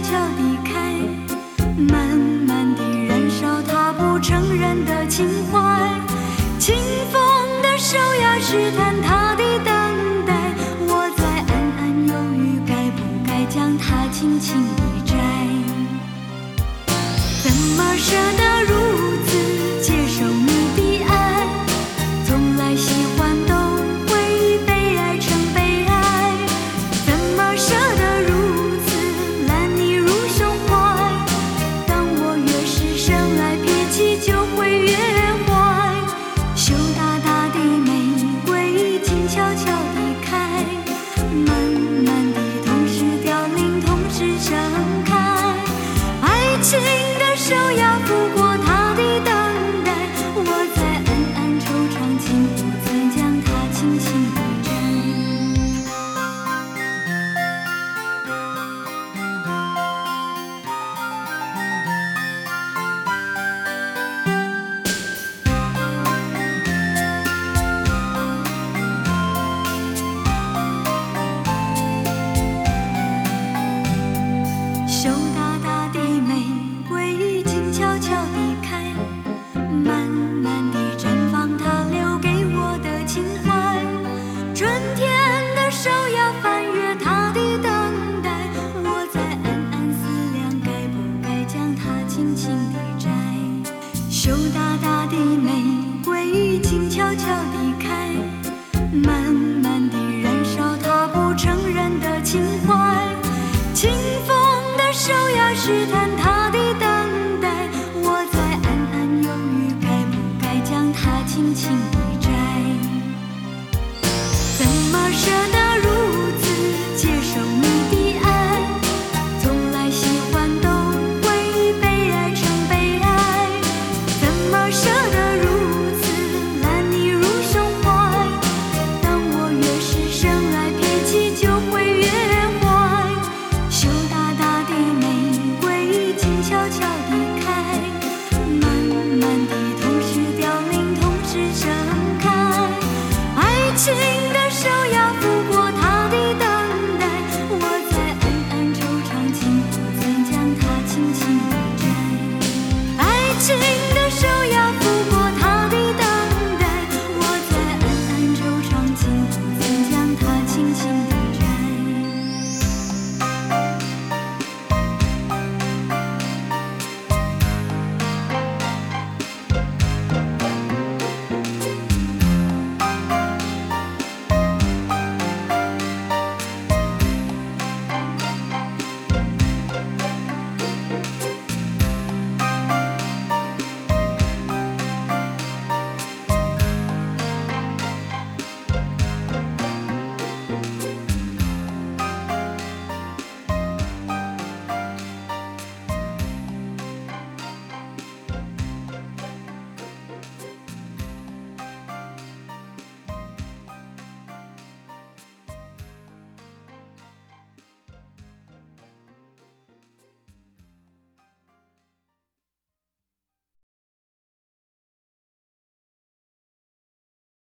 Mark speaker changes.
Speaker 1: 悄地开，慢慢地燃烧它不承认的情怀。清风的手呀，试探它的等待，我在暗暗犹豫，该不该将它轻轻地摘？怎么舍得如此接受你的爱？从来喜欢都会被爱成悲哀，怎么舍得如此揽你入胸怀？当我越是深爱，脾气就会越坏。羞答答的玫瑰静悄悄地开，慢慢地同时凋零，同时盛开。爱情的手呀，拂过它的等待，我在暗暗惆怅，竟不曾将它轻轻地摘。羞答答的玫瑰静悄悄地开，慢慢地绽放它留给我的情怀。春天的手呀，翻越它的等待，我在暗暗思量，该不该将它轻轻地摘。羞答答的玫瑰静悄悄地开，慢慢地燃烧它不承认的情怀。清风的手呀，试探它